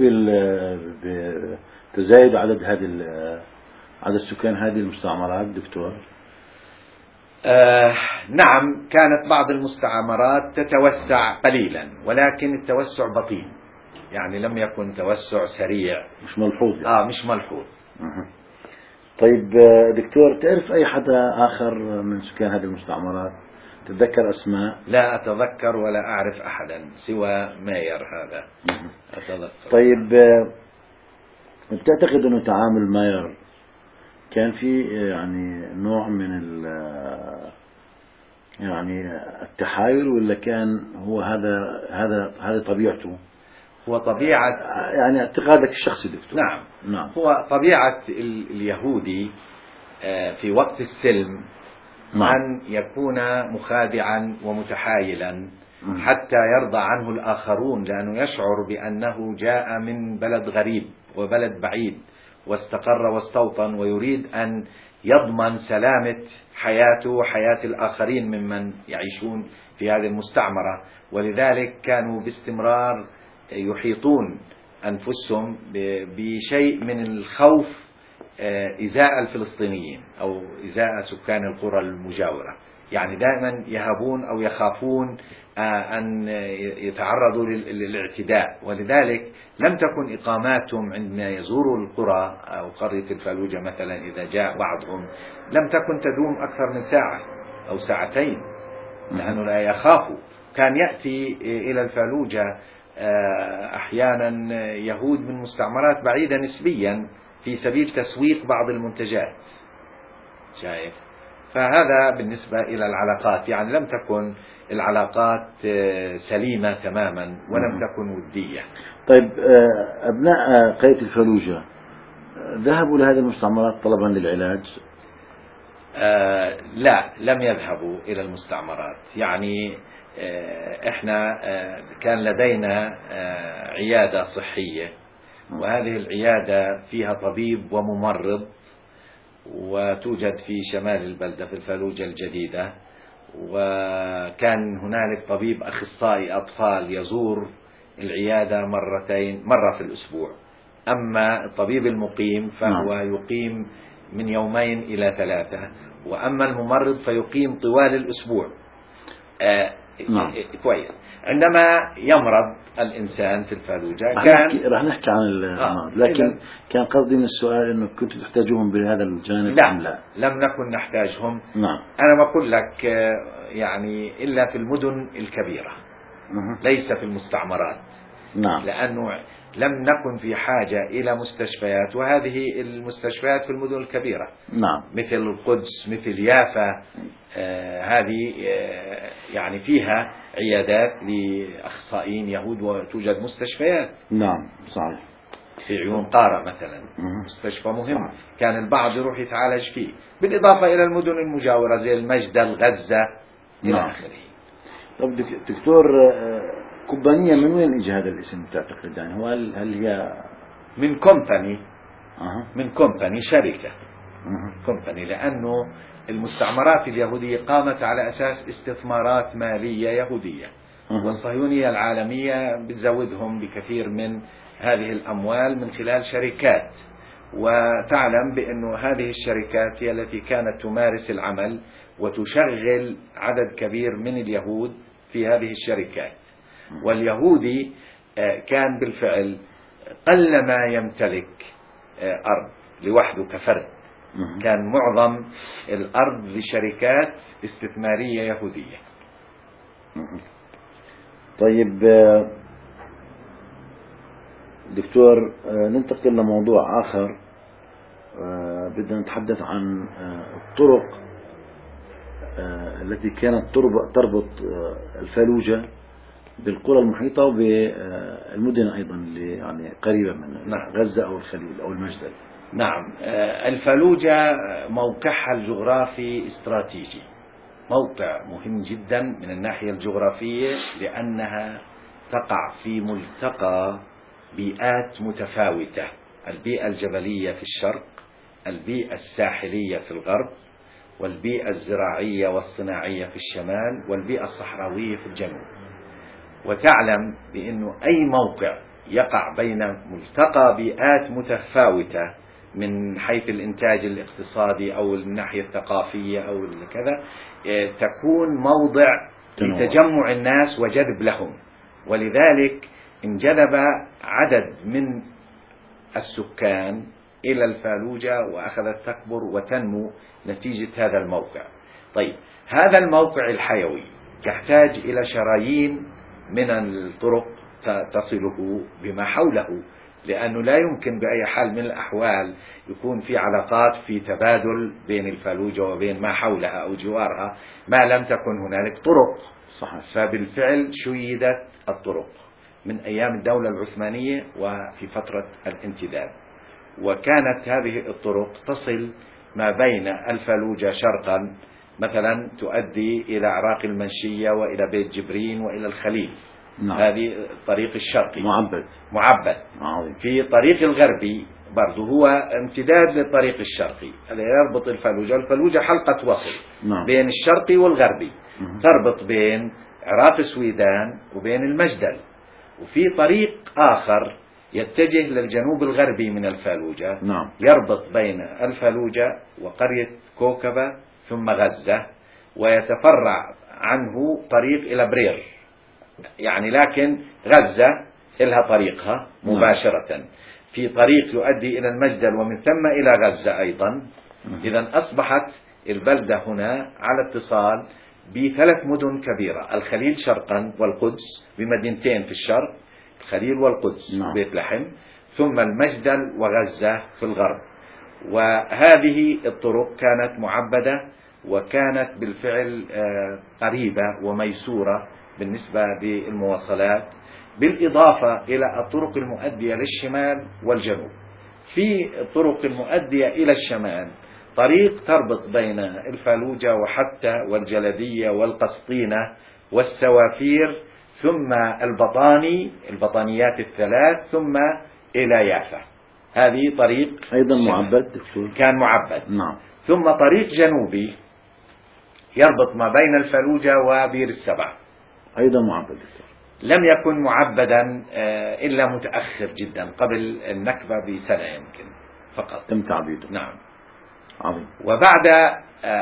بتزايد عدد سكان هذه المستعمرات دكتور؟ نعم، كانت بعض المستعمرات تتوسع قليلا، ولكن التوسع بطيء، يعني لم يكن توسع سريع، مش ملحوظ يعني. مش ملحوظ. طيب دكتور، تعرف أي حدا آخر من سكان هذه المستعمرات؟ تتذكر أسماء؟ لا أتذكر ولا أعرف أحدا سوى ماير هذا أتذكر. طيب بتعتقد أنه تعامل ماير كان في يعني نوع من يعني التحايل، ولا كان هو هذا طبيعته؟ هو طبيعة يعني اعتقادك الشخصي دكتور. نعم. هو طبيعة اليهودي في وقت السلم أن يكون مخادعا ومتحايلا حتى يرضى عنه الآخرون، لأنه يشعر بأنه جاء من بلد غريب وبلد بعيد واستقر واستوطن، ويريد أن يضمن سلامة حياته وحياة الآخرين ممن يعيشون في هذه المستعمرة، ولذلك كانوا باستمرار يحيطون أنفسهم بشيء من الخوف إزاء الفلسطينيين أو إزاء سكان القرى المجاورة، يعني دائما يهابون أو يخافون أن يتعرضوا للاعتداء، ولذلك لم تكن إقاماتهم عندما يزوروا القرى أو قرية الفالوجة مثلا إذا جاء بعضهم لم تكن تدوم أكثر من ساعة أو ساعتين، لأنه لا يخافوا. كان يأتي إلى الفالوجة أحيانا يهود من مستعمرات بعيدة نسبيا في سبيل تسويق بعض المنتجات، شايف؟ فهذا بالنسبة إلى العلاقات، يعني لم تكن العلاقات سليمة تماما ولم تكن ودية. طيب أبناء قرية الفالوجة ذهبوا لهذه المستعمرات طلبا للعلاج؟ لا، لم يذهبوا إلى المستعمرات، يعني احنا كان لدينا عيادة صحية، وهذه العيادة فيها طبيب وممرض، وتوجد في شمال البلدة في الفالوجة الجديدة، وكان هنالك طبيب أخصائي أطفال يزور العيادة مرة في الأسبوع، أما الطبيب المقيم فهو يقيم من 2 إلى 3، وأما الممرض فيقيم طوال الأسبوع. كويس. عندما يمرض الإنسان في الفلوجة رح نحكي عن المرض، لكن كان قصدي من السؤال أنه كنتوا تحتاجوهم بهذا الجانب أم لا؟ لم نكن نحتاجهم. نعم. أنا بقول لك يعني إلا في المدن الكبيرة، ليس في المستعمرات. نعم. لأنه لم نكن في حاجة إلى مستشفيات، وهذه المستشفيات في المدن الكبيرة. نعم. مثل القدس، مثل يافا، هذه يعني فيها عيادات لأخصائيين يهود وتوجد مستشفيات. نعم صحيح. في عيون قارة مثلا مستشفى مهم كان البعض يروح يتعالج فيه، بالإضافة إلى المدن المجاورة زي المجدل، غزة، إلى آخره. طب دكتور، كوبانية من وين اجى هذا الاسم تعتقد؟ يعني هو هل هي من كومباني؟ من كومباني، شركة كومباني، لأنه المستعمرات اليهودية قامت على أساس استثمارات مالية يهودية، والصهيونية العالمية بتزودهم بكثير من هذه الأموال من خلال شركات. وتعلم بأنه هذه الشركات هي التي كانت تمارس العمل وتشغل عدد كبير من اليهود في هذه الشركات. واليهودي كان بالفعل قلما يمتلك أرض لوحده كفرد، كان معظم الأرض لشركات استثمارية يهودية. طيب دكتور، ننتقل لموضوع آخر. بدنا نتحدث عن الطرق التي كانت تربط الفلوجة بالقرى المحيطة وبالمدن أيضا اللي يعني قريبة من غزة أو الخليل أو المجدل. نعم. الفلوجة موقعها الجغرافي استراتيجي، موقع مهم جدا من الناحية الجغرافية، لأنها تقع في ملتقى بيئات متفاوتة: البيئة الجبلية في الشرق، البيئة الساحلية في الغرب، والبيئة الزراعية والصناعية في الشمال، والبيئة الصحراوية في الجنوب. وتعلم بأنه أي موقع يقع بين ملتقى بيئات متفاوتة من حيث الإنتاج الاقتصادي أو الناحية الثقافية أو كذا، تكون موضع لتجمع الناس وجذب لهم. ولذلك انجذب عدد من السكان إلى الفالوجة وأخذت تكبر وتنمو نتيجة هذا الموقع. طيب، هذا الموقع الحيوي يحتاج إلى شرايين من الطرق تصله بما حوله، لأنه لا يمكن بأي حال من الأحوال يكون في علاقات، في تبادل بين الفالوجة وبين ما حولها أو جوارها ما لم تكن هنالك طرق. صحيح. فبالفعل شيدت الطرق من أيام الدولة العثمانية وفي فترة الامتداد، وكانت هذه الطرق تصل ما بين الفالوجة شرقا مثلا تؤدي إلى عراق المنشية وإلى بيت جبرين وإلى الخليل. نعم. هذه الطريق الشرقي معبد. في طريق الغربي برضو هو امتداد للطريق الشرقي، هذا يربط الفالوجة حلقة وصل. نعم. بين الشرقي والغربي، تربط بين عراق السويدان وبين المجدل. وفي طريق آخر يتجه للجنوب الغربي من الفالوجة. نعم. يربط بين الفالوجة وقرية كوكبة ثم غزة، ويتفرع عنه طريق إلى برير. يعني لكن غزة لها طريقها مباشرة، في طريق يؤدي إلى المجدل ومن ثم إلى غزة أيضا. إذن أصبحت البلدة هنا على اتصال ب3 مدن كبيرة: الخليل شرقا والقدس بمدينتين في الشرق، الخليل والقدس بيت لحم، ثم المجدل وغزة في الغرب. وهذه الطرق كانت معبدة وكانت بالفعل قريبة وميسورة بالنسبة للمواصلات، بالإضافة إلى الطرق المؤدية للشمال والجنوب. في الطرق المؤدية إلى الشمال طريق تربط بين الفالوجة وحتى والجلدية والقسطينة والسوافير، ثم البطانيات ال3، ثم إلى يافا. هذه طريق أيضا معبد، كان معبد. نعم. ثم طريق جنوبي يربط ما بين الفالوجة وبير السبع، أيضا معبد. لم يكن معبدا إلا متأخر جدا قبل النكبة بسنة يمكن فقط تم تعبيده. نعم. عظيم. وبعد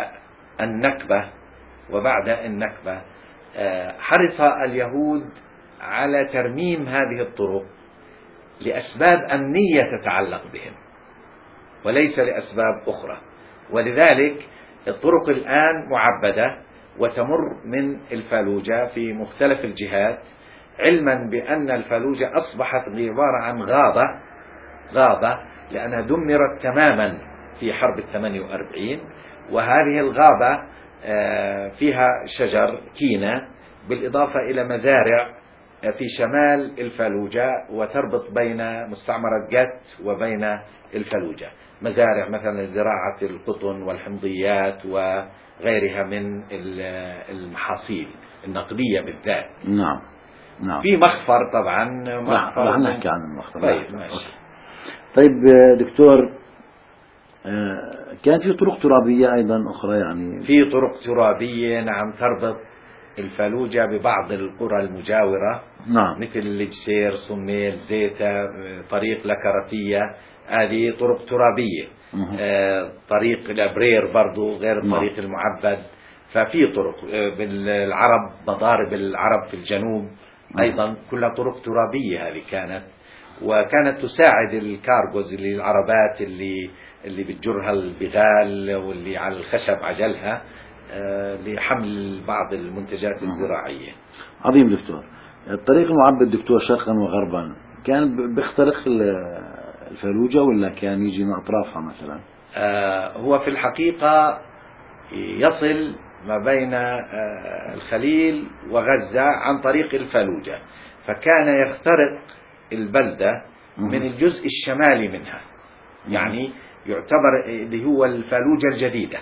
النكبة حرص اليهود على ترميم هذه الطرق لأسباب أمنية تتعلق بهم وليس لأسباب أخرى، ولذلك الطرق الآن معبدة وتمر من الفالوجة في مختلف الجهات، علما بأن الفالوجة أصبحت عبارة عن غابة لأنها دمرت تماما في حرب 48، وهذه الغابة فيها شجر كينة بالإضافة إلى مزارع في شمال الفالوجة وتربط بين مستعمرة جت وبين الفالوجة، مزارع مثلا زراعة القطن والحمضيات وغيرها من المحاصيل النقدية بالذات. نعم. في مخفر طبعا. رح نحكي عن المخفر. طيب ماشي. طيب دكتور، كان في طرق ترابية أيضا أخرى يعني؟ في طرق ترابية نعم تربط الفالوجة ببعض القرى المجاورة. نعم. مثل الجسير، صميل، زيتا، طريق لكرتية، هذه طرق ترابية. طريق الأبرير برضو غير الطريق المعبد. ففي طرق بالعرب، مضارب العرب في الجنوب أيضا كلها طرق ترابية هذه كانت، وكانت تساعد الكارغوز اللي العربات اللي بتجرها البغال واللي على الخشب عجلها لحمل بعض المنتجات الزراعية. عظيم دكتور. الطريق المعبد دكتور شرقا وغربا كان بيخترق الفالوجة ولا كان يجي من أطرافها مثلا؟ هو في الحقيقة يصل ما بين الخليل وغزة عن طريق الفالوجة، فكان يخترق البلدة من الجزء الشمالي منها، يعني يعتبر اللي هو الفالوجة الجديدة.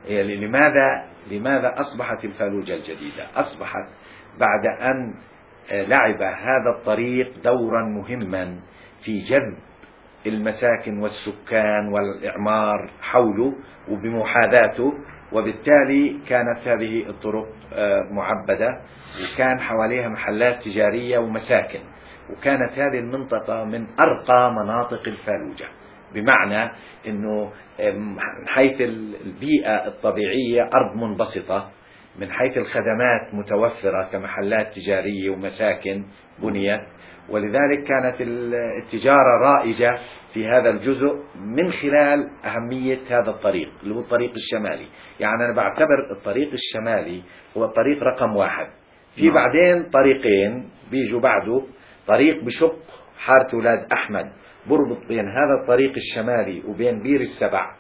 لماذا أصبحت الفالوجة الجديدة؟ أصبحت بعد أن لعب هذا الطريق دورا مهما في جذب المساكن والسكان والإعمار حوله وبمحاذاته، وبالتالي كانت هذه الطرق معبدة وكان حواليها محلات تجارية ومساكن، وكانت هذه المنطقة من أرقى مناطق الفالوجة، بمعنى أنه من حيث البيئة الطبيعية أرض منبسطة، من حيث الخدمات متوفرة كمحلات تجارية ومساكن بنيت، ولذلك كانت التجارة رائجة في هذا الجزء من خلال أهمية هذا الطريق اللي هو الطريق الشمالي. يعني أنا بعتبر الطريق الشمالي هو الطريق رقم 1. في بعدين طريقين بيجوا بعده، طريق بشق حارة أولاد أحمد بربط بين هذا الطريق الشمالي وبين بير السبع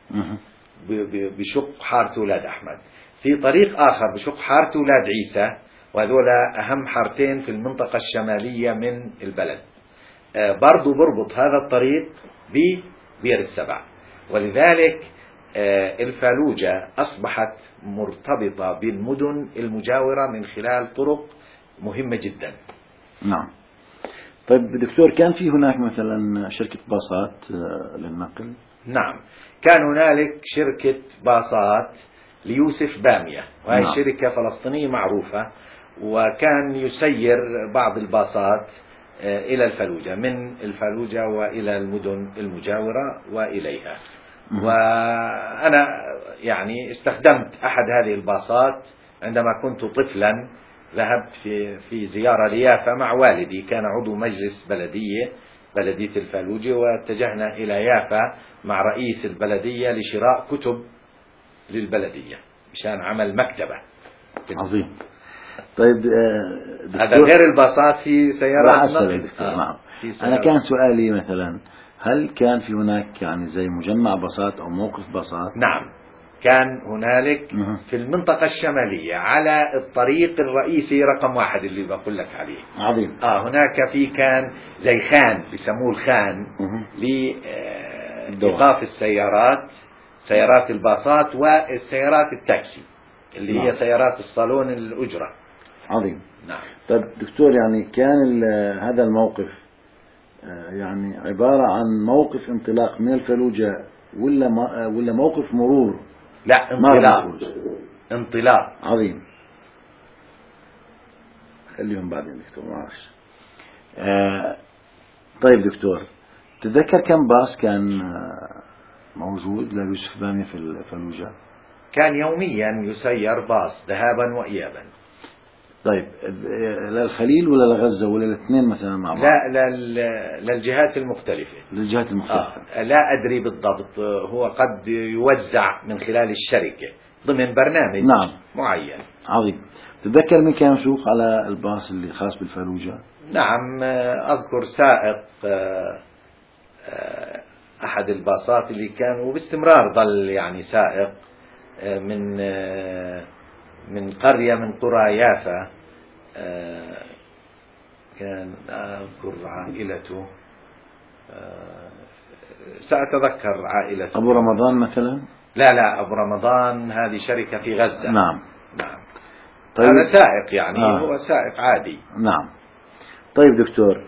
بشق حارة أولاد أحمد، في طريق آخر بشق حارة أولاد عيسى، وهذول أهم حارتين في المنطقة الشمالية من البلد. برضو بربط هذا الطريق ببير السبع، ولذلك الفالوجة أصبحت مرتبطة بالمدن المجاورة من خلال طرق مهمة جدا. نعم. طيب دكتور، كان في هناك مثلا شركة باصات للنقل؟ نعم، كان هنالك شركة باصات ليوسف بامية، وهي نعم. شركة فلسطينية معروفة، وكان يسير بعض الباصات إلى الفالوجة، من الفالوجة وإلى المدن المجاورة وإليها. وأنا يعني استخدمت أحد هذه الباصات عندما كنت طفلا، ذهبت في زيارة ليافا مع والدي، كان عضو مجلس بلدية الفالوجة، واتجهنا إلى يافا مع رئيس البلدية لشراء كتب للبلدية مشان عمل مكتبة. عظيم. طيب هذا غير الباصات، في سيارات نقل. نعم. أنا كان سؤالي مثلا، هل كان في هناك يعني زي مجمع باصات أو موقف باصات؟ نعم، كان هنالك في المنطقة الشمالية على الطريق الرئيسي رقم 1 اللي بقول لك عليه. عظيم. هناك كان زي خان بيسموه الخان لإيقاف السيارات، سيارات الباصات والسيارات التاكسي اللي هي سيارات الصالون الأجرة. عظيم. نعم. طيب دكتور، يعني كان هذا الموقف يعني عبارة عن موقف انطلاق من الفالوجة ولا موقف مرور؟ لا، انطلاق. عظيم. خليهم بعدين دكتور، ما أعرفش. طيب دكتور، تتذكر كم باص كان موجود ليوسف بامية في الفلوجة؟ كان يوميا يسير باص ذهابا وإيابا. طيب للخليل ولا لغزة ولا الاثنين مثلا مع بعض؟ لا، للجهات المختلفة. للجهات المختلفة. لا أدري بالضبط، هو قد يوزع من خلال الشركة ضمن برنامج نعم معين. عظيم. تتذكر مين كان يسوق على الباص اللي خاص بالفلوجة؟ نعم، أذكر سائق أحد الباصات اللي كان وباستمرار ظل يعني سائق من قرية من قرى يافا. كان أذكر عائلته، سأتذكر عائلته. أبو رمضان مثلا؟ لا، أبو رمضان هذه شركة في غزة. نعم. طيب هذا سائق يعني هو سائق عادي. نعم. طيب دكتور،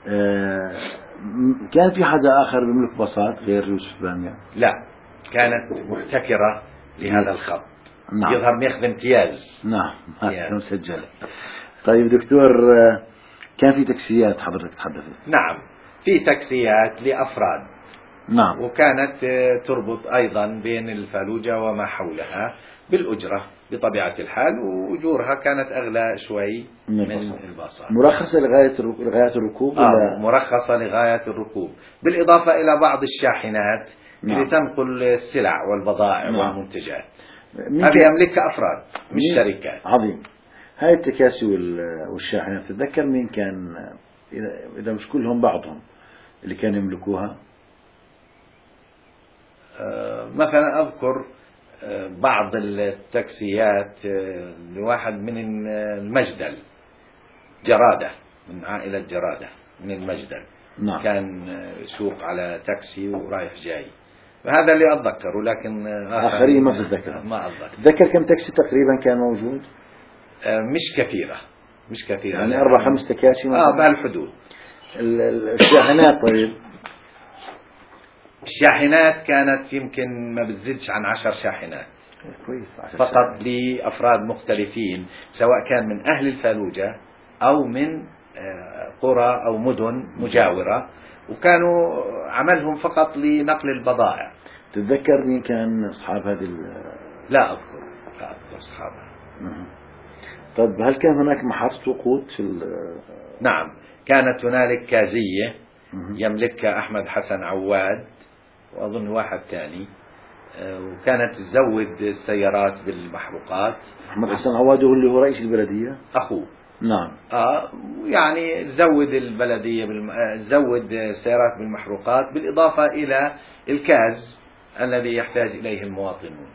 كان في حدا آخر بيملك باصات غير يوسف بامية؟ لا، كانت محتكرة لهذا الخط. نعم. يظهر ميخذ امتياز. نعم مسجلة. طيب دكتور، كان في تاكسيات حضرتك تحدثت؟ نعم، في تاكسيات لأفراد. نعم. وكانت تربط أيضا بين الفلوجة وما حولها بالأجرة بطبيعة الحال، وأجورها كانت أغلى شوي من الباصات. مرخصة لغاية الركوب؟ مرخصة لغاية الركوب، بالإضافة إلى بعض الشاحنات اللي تنقل السلع والبضائع والمنتجات. هذه يملكها أفراد مش شركات. عظيم. هاي التكاسي والشاحنات تتذكر مين كان، إذا مش كلهم بعضهم اللي كانوا يملكوها؟ مثلا أذكر بعض التاكسيات لواحد من المجدل، جرادة، من عائلة جرادة من المجدل. نعم. كان يسوق على تاكسي ورايح جاي، فهذا اللي أتذكره، لكن آخرين ما تتذكر. ما أتذكر. تتذكر كم تاكسي تقريبا كان موجود؟ مش كثيرة يعني 4-5 تكاسي بهالحدود. الشاحنات طيب؟ الشاحنات كانت يمكن ما بتزيدش عن 10 شاحنات. كويس. فقط لأفراد مختلفين، سواء كان من أهل الفلوجة أو من قرى أو مدن مجاورة، وكانوا عملهم فقط لنقل البضائع. تتذكر مين كان أصحاب هذه لا أذكر أصحابها. طيب هل كان هناك محطة وقود نعم، كانت هنالك كازية يملكها أحمد حسن عواد وأظن واحد ثاني، وكانت تزود السيارات بالمحروقات. أحمد حسن عواد هو اللي هو رئيس البلدية؟ أخوه. نعم. يعني تزود البلدية تزود السيارات بالمحروقات، بالإضافة إلى الكاز الذي يحتاج إليه المواطنون.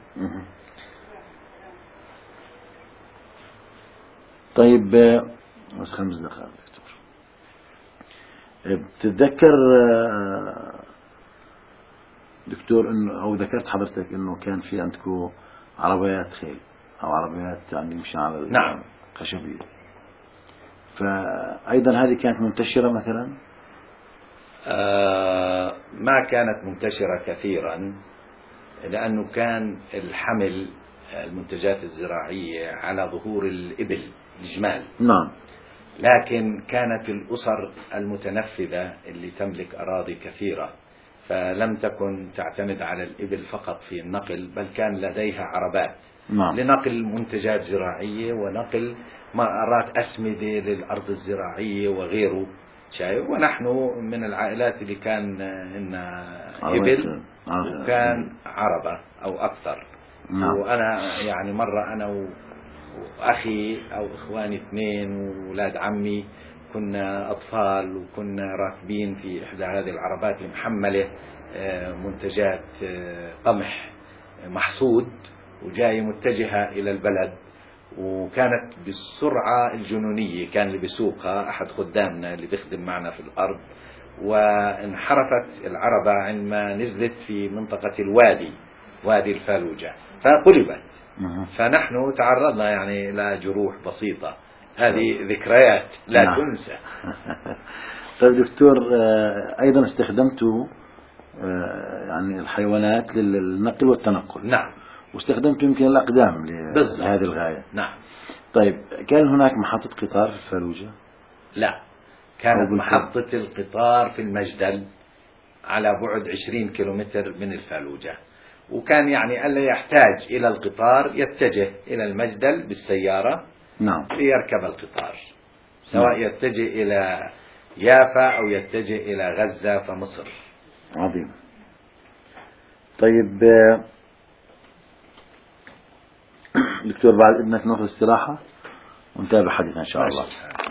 طيب بس 5 دقائق دكتور. بتتذكر دكتور انه او ذكرت حضرتك انه كان في عندكم عربيات خيل او عربيات يعني يمشي على نعم خشبية، فايضا هذه كانت منتشرة مثلا؟ ما كانت منتشرة كثيرا، لأنه كان الحمل المنتجات الزراعية على ظهور الإبل الجمال. نعم. لكن كانت الأسر المتنفذة اللي تملك أراضي كثيرة، فلم تكن تعتمد على الإبل فقط في النقل، بل كان لديها عربات. نعم. لنقل منتجات زراعية ونقل مرات أسمدة للأرض الزراعية وغيره. ونحن من العائلات اللي كان إنها إبل وكان عربة أو أكثر. نعم. وأنا يعني مرة أنا وأخي أو إخواني 2 وولاد عمي كنا أطفال، وكنا راكبين في إحدى هذه العربات المحملة منتجات قمح محصود وجاي متجهة إلى البلد، وكانت بالسرعة الجنونية. كان اللي بيسوقها أحد خدامنا اللي بيخدم معنا في الأرض، وانحرفت العربة عندما نزلت في منطقة وادي الفلوجة فقلبت. فنحن تعرضنا يعني إلى جروح بسيطة. هذه ذكريات لا تنسى. طيب دكتور، أيضا استخدمتوا يعني الحيوانات للنقل والتنقل. نعم. واستخدمتوا يمكن الأقدام لهذه الغاية. نعم. طيب كان هناك محطة قطار في الفلوجة؟ لا، كانت محطة القطار في المجدل على بعد 20 كيلومتر من الفلوجة، وكان يعني ألا يحتاج إلى القطار يتجه إلى المجدل بالسيارة نعم ليركب القطار، سواء يتجه إلى يافا أو يتجه إلى غزة فمصر. عظيم. طيب دكتور بعد إذنك ناخذ استراحة ونتابع حديثنا إن شاء الله.